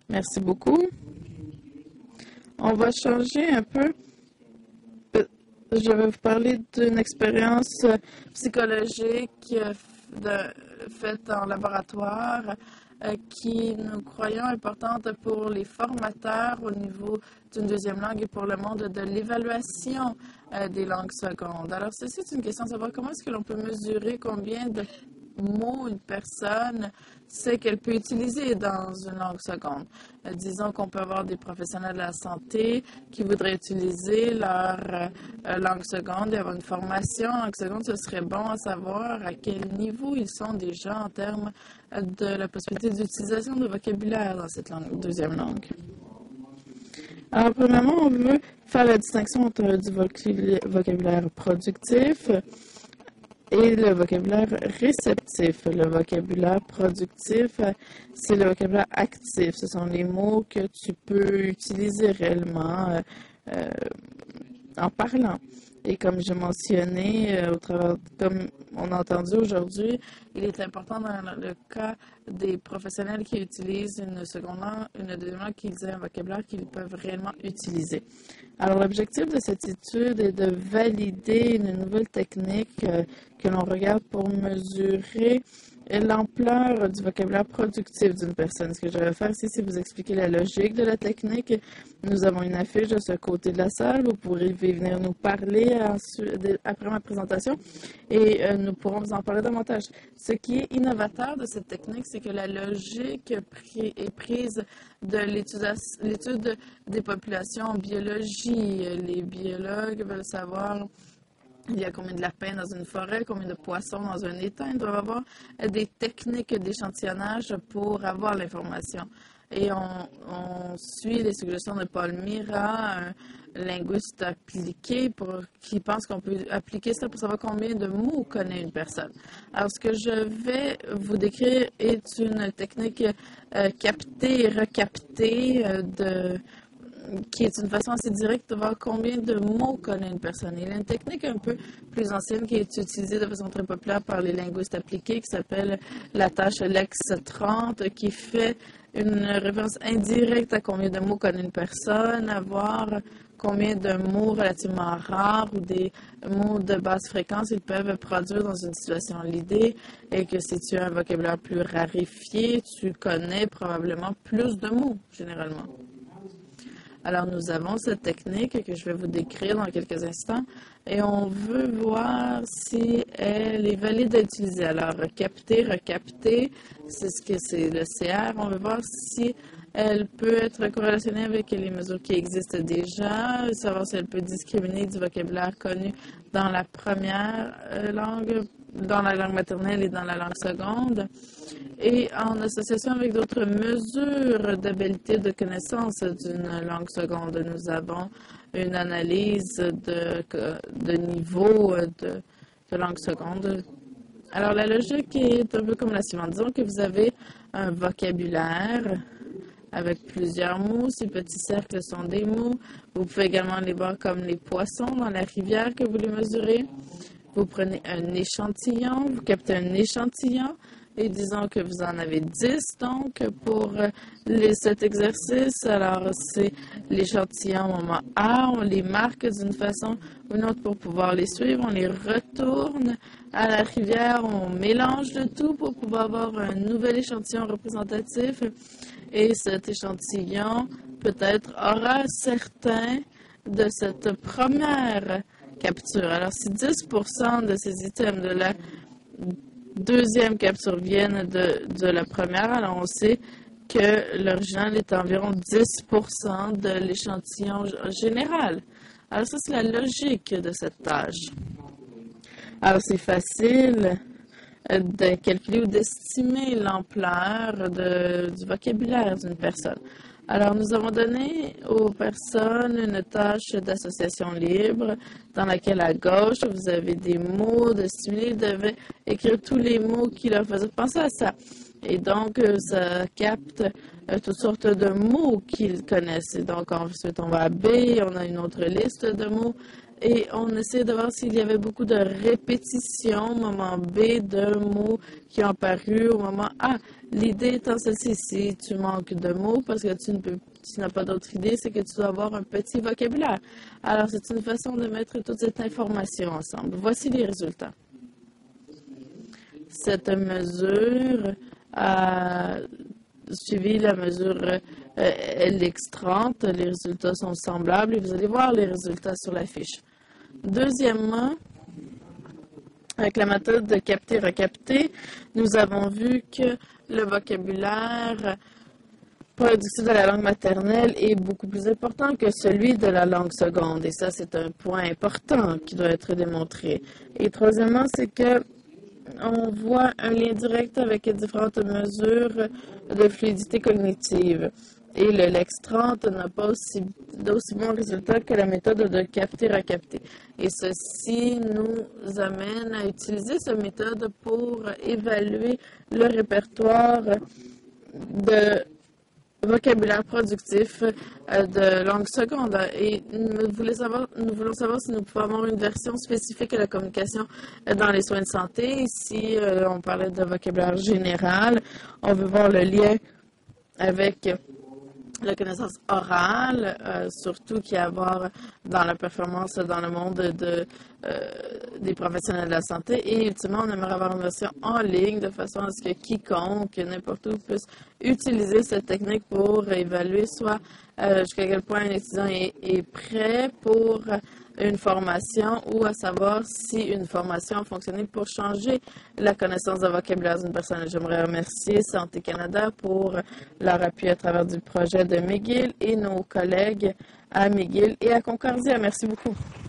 Merci beaucoup. On va changer un peu. Je vais vous parler d'une expérience psychologique faite en laboratoire qui, nous croyons, importante pour les formateurs au niveau d'une deuxième langue et pour le monde de l'évaluation des langues secondes. Alors, ceci est une question de savoir comment est-ce que l'on peut mesurer combien de mots une personne sait qu'elle peut utiliser dans une langue seconde. Disons qu'on peut avoir des professionnels de la santé qui voudraient utiliser leur langue seconde et avoir une formation en langue seconde. Ce serait bon à savoir à quel niveau ils sont déjà en termes de la possibilité d'utilisation de vocabulaire dans cette deuxième langue. Alors, premièrement, on veut faire la distinction entre du vocabulaire productif et le vocabulaire réceptif. Le vocabulaire productif, c'est le vocabulaire actif. Ce sont les mots que tu peux utiliser réellement en parlant. Et comme j'ai mentionné, comme on a entendu aujourd'hui, il est important dans le cas des professionnels qui utilisent une seconde langue, une deuxième langue, qu'ils aient un vocabulaire qu'ils peuvent réellement utiliser. Alors, l'objectif de cette étude est de valider une nouvelle technique que l'on regarde pour mesurer l'ampleur du vocabulaire productif d'une personne. Ce que je vais faire ici, c'est vous expliquer la logique de la technique. Nous avons une affiche de ce côté de la salle. Vous pourrez venir nous parler après ma présentation et nous pourrons vous en parler davantage. Ce qui est innovateur de cette technique, c'est que la logique est prise de l'étude des populations en biologie. Les biologues veulent savoir il y a combien de lapins dans une forêt, combien de poissons dans un étang. Ils doivent avoir des techniques d'échantillonnage pour avoir l'information. Et on suit les suggestions de Paul Mira, un linguiste appliqué, qui pense qu'on peut appliquer ça pour savoir combien de mots connaît une personne. Alors, ce que je vais vous décrire est une technique captée et recaptée qui est une façon assez directe de voir combien de mots connaît une personne. Il y a une technique un peu plus ancienne qui est utilisée de façon très populaire par les linguistes appliqués qui s'appelle la tâche Lex 30, qui fait une référence indirecte à combien de mots connaît une personne, à voir combien de mots relativement rares ou des mots de basse fréquence ils peuvent produire dans une situation. L'idée est que si tu as un vocabulaire plus raréfié, tu connais probablement plus de mots, généralement. Alors, nous avons cette technique que je vais vous décrire dans quelques instants et on veut voir si elle est valide à utiliser. Alors, recapter, c'est ce que c'est le CR. On veut voir si elle peut être corrélationnée avec les mesures qui existent déjà, savoir si elle peut discriminer du vocabulaire connu dans la première langue, dans la langue maternelle et dans la langue seconde, et en association avec d'autres mesures d'habilité de connaissance d'une langue seconde. Nous avons une analyse de niveau de langue seconde. Alors, la logique est un peu comme la suivante. Disons que vous avez un vocabulaire avec plusieurs mots. Ces petits cercles sont des mots. Vous pouvez également les voir comme les poissons dans la rivière que vous les mesurez. Vous prenez un échantillon, vous captez un échantillon et disons que vous en avez 10 donc pour cet exercice. Alors c'est l'échantillon au moment A, on les marque d'une façon ou une autre pour pouvoir les suivre, on les retourne à la rivière, on mélange le tout pour pouvoir avoir un nouvel échantillon représentatif et cet échantillon peut-être aura certains de cette première capture. Alors, si 10% de ces items de la deuxième capture viennent de la première, alors on sait que l'original est environ 10% de l'échantillon général. Alors, ça, c'est la logique de cette tâche. Alors, c'est facile de calculer ou d'estimer l'ampleur du vocabulaire d'une personne. Alors, nous avons donné aux personnes une tâche d'association libre dans laquelle, à gauche, vous avez des mots de stimuli. Ils devaient écrire tous les mots qui leur faisaient penser à ça. Et donc, ça capte toutes sortes de mots qu'ils connaissent. Et donc, ensuite, on va à B, on a une autre liste de mots. Et on essayait de voir s'il y avait beaucoup de répétitions au moment B d'un mot qui ont apparu au moment A. L'idée étant celle-ci, si tu manques de mots parce que tu n'as pas d'autre idée, c'est que tu dois avoir un petit vocabulaire. Alors, c'est une façon de mettre toute cette information ensemble. Voici les résultats. Cette mesure a suivi la mesure LX30. Les résultats sont semblables et vous allez voir les résultats sur la fiche. Deuxièmement, avec la méthode de capter-recapter, nous avons vu que le vocabulaire productif de la langue maternelle est beaucoup plus important que celui de la langue seconde. Et ça, c'est un point important qui doit être démontré. Et troisièmement, c'est que on voit un lien direct avec différentes mesures de fluidité cognitive. Et le LEX30 n'a pas d'aussi bons résultats que la méthode de capter-recapter. Et ceci nous amène à utiliser cette méthode pour évaluer le répertoire de vocabulaire productif de langue seconde. Et nous voulons savoir si nous pouvons avoir une version spécifique de la communication dans les soins de santé. Ici, on parlait de vocabulaire général. On veut voir le lien avec la connaissance orale, surtout qui a à voir dans la performance dans le monde des professionnels de la santé. Et ultimement, on aimerait avoir une version en ligne de façon à ce que quiconque, n'importe où, puisse utiliser cette technique pour évaluer soit jusqu'à quel point un étudiant est prêt pour une formation ou à savoir si une formation a fonctionné pour changer la connaissance de vocabulaire d'une personne. J'aimerais remercier Santé Canada pour leur appui à travers du projet de McGill et nos collègues à McGill et à Concordia. Merci beaucoup.